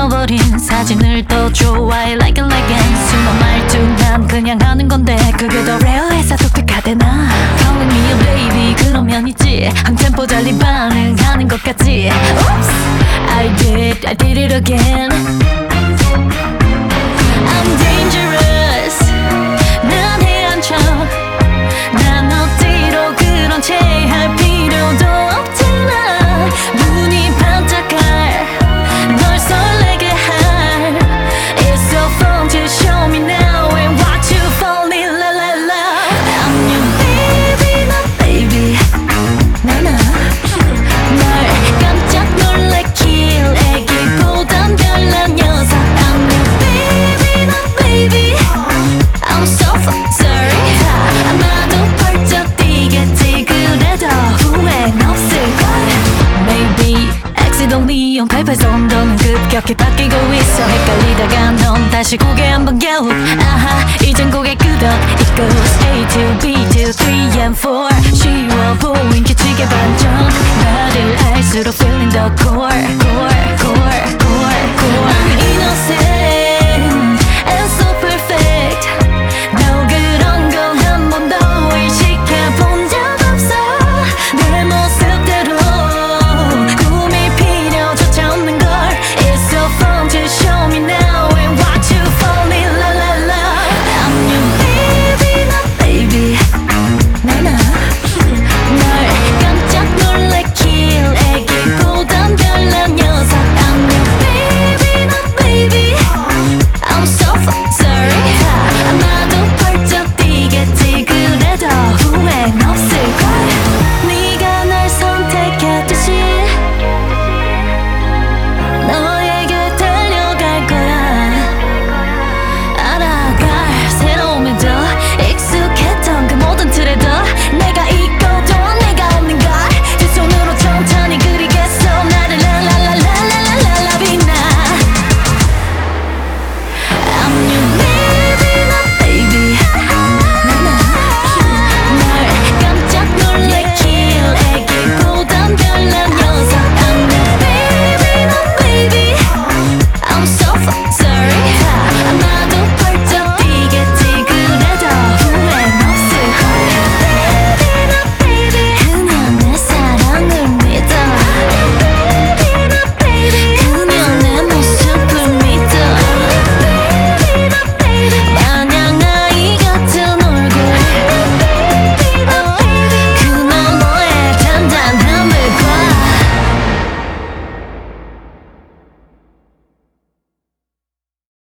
찍어버린 사진을 더 좋아해 like it like it. 순한 말투 난 그냥 하는 건데 그게 더 레어해서 독특하대나. Calling me a baby 그러면 있지 한 템포 달리 반응하는 것 같지. Oops I did it again. I'm dangerous 난 헤엄쳐. 난 억지로 그런 채 할 필요도 없지만 눈이 반짝할 널 설레게 할. It's so fun to show me now and watch you fall in love. I'm your baby 너 baby 나나 널 깜짝 놀래킬 애기보단 별난 녀석. I'm your baby 너 baby I'm so sorry. 아마도 펄쩍 뛰겠지 그래도 후회는 없을걸. Maybe accidentally on 팔팔 엉덩이는 급격히 바뀌고 있어. 헷갈리다가 넌 다시 고개 한번 겨우. 아하 이젠 고개 끄덕. It goes A to B to 3 and 4. 쉬워 보인 규칙의 반전 나를 알수록 feeling the core.